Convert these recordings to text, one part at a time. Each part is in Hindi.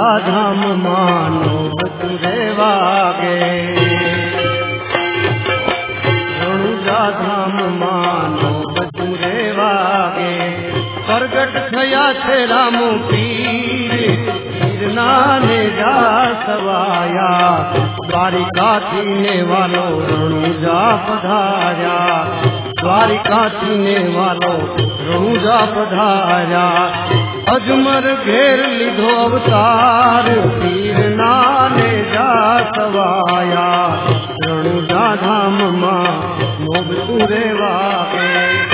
जा धाम मानो बतुरे वागे रणु जा धाम मानो बतुरे वागे प्रगट थया छे राम पीर गिरना ने जा सवाया द्वारिका थीने वालो रणु जा पधार्या द्वारिका थीने वालो रणु जा पधार्या अजमर घेर लीधो अवतार पीर नाने जा सवाया रणु जा धाम मां नोब तुरे वागे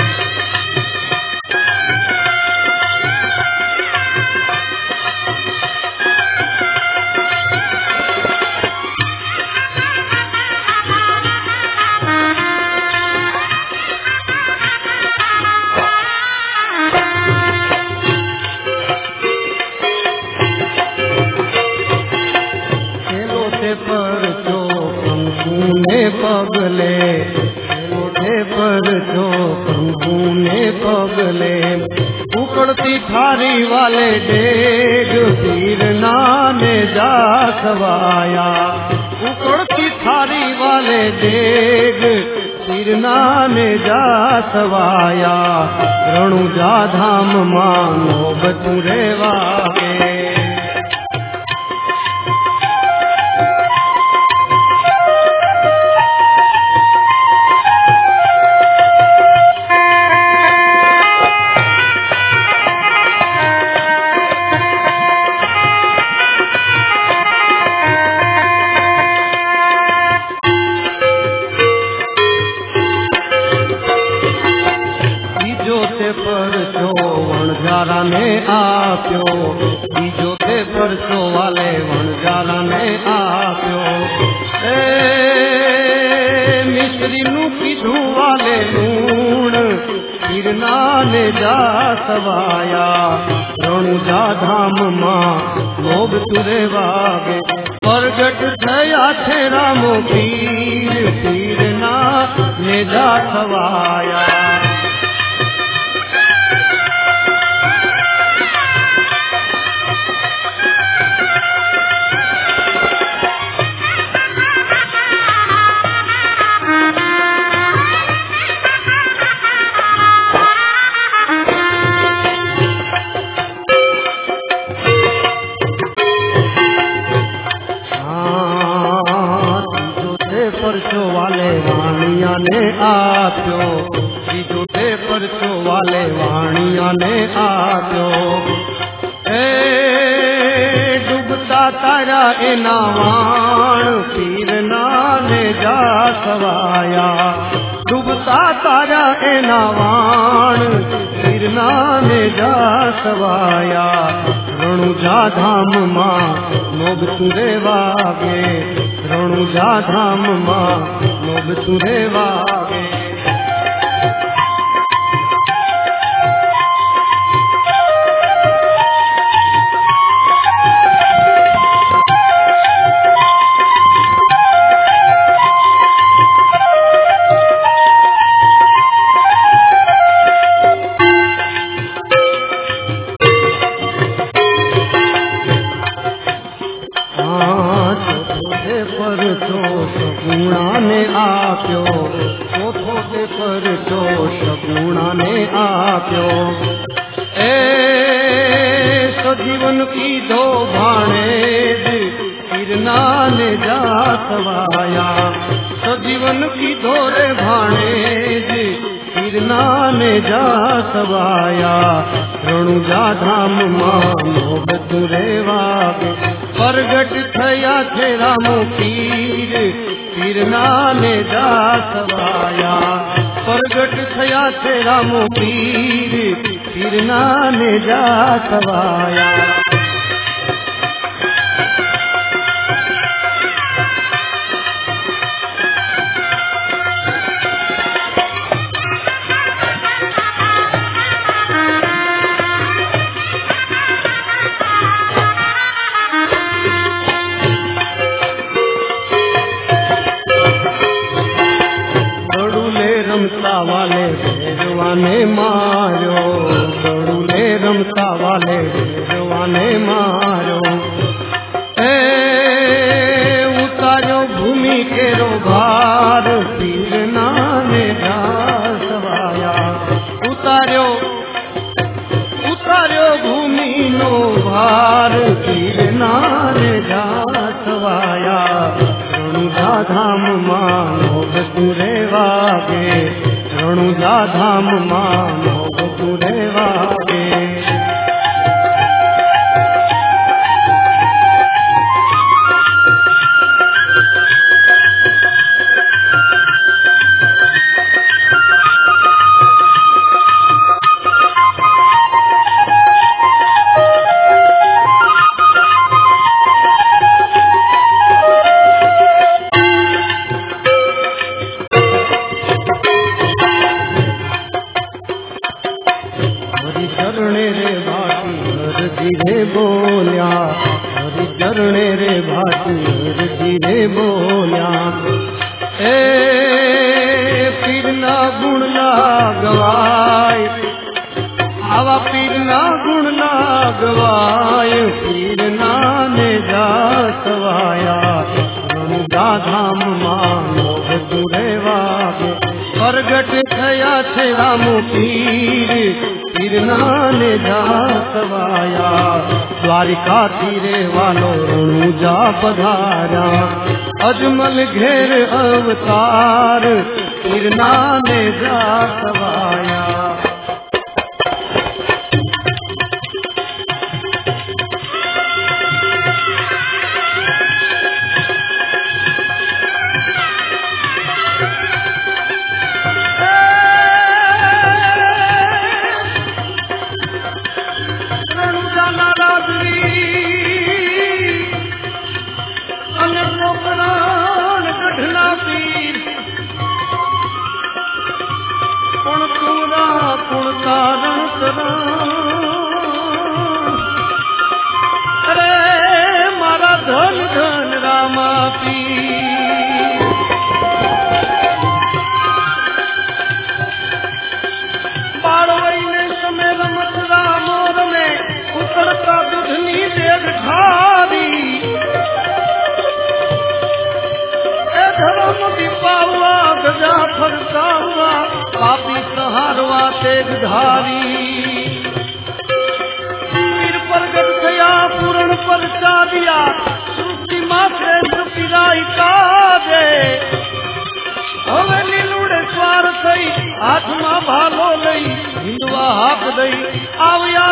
पगले मोटे पर जो कंकूने पगले उकड़ती थारी वाले डेग पीर नाने जा सवाया उकड़ती थारी वाले डेग पीर नाने जा सवाया रणु जा धाम मानो बतुरे वागे ने आप्यो बीजो ते परसो वाले वणजारा ने आप्यो मिश्री नु पीधू वाले लूण गिरना ने जा सवाया रणु जा धाम मां लोभ तुरे वागे प्रगट थया छे राम पीर पीर ना ने जा सवाया ने आप्यो बीजो ते परसो वाले वाणिया ने आप्यो डूबता तारा एना वाण पीर नाने जा सवाया डूबता तारा एना वाण पीर नाने जा सवाया रणु जा धाम मां नोब तुरे वागे रणु जा धाम मां नोब तुरे वागे सजीवन की दो भाणेज गिरना ने जा सवाया सजीवन की धोरे भाणेज गिरना ने जा सवाया रणु जा धाम मानो बतुरे वागे प्रगट थया छे राम पीर पीर नाने जा सवाया प्रगट थया छे राम पीर पीर नाने जा सवाया रमता वाले भैरवाने मारो गरुड़े रमता वाले भैरवाने मारो केरो भार पीर नाने जा सवाया उतार्यो भूमि नो भार पीर नाने जा सवाया रणुजा धाम मानो तुरे वागे रणुजा धाम मानो तुरे वागे बोलिया हरि चरणे रे भाटी हरि रे बोलिया ए पीरना गुण ना गवाय आवा पीरना गुण ना गवाय पीरना ने जा सवाया रणुजा धाम मानो तुरे वागे प्रगट थया छे राम पीर पीरना ने जा सवाया द्वारिका तीरे वालो रणुजा पधारा अजमल घेर अवतार पीरना ने जा सवाया फरता हुआ पापी सहारवा तेज धारी पीर प्रगट थया पूर्ण परचा दिया सृष्टि माथे पिराई का दे हवे लीलुड़े स्वार थई हाथ में भालो लई हिंदवा हाथ दई आवया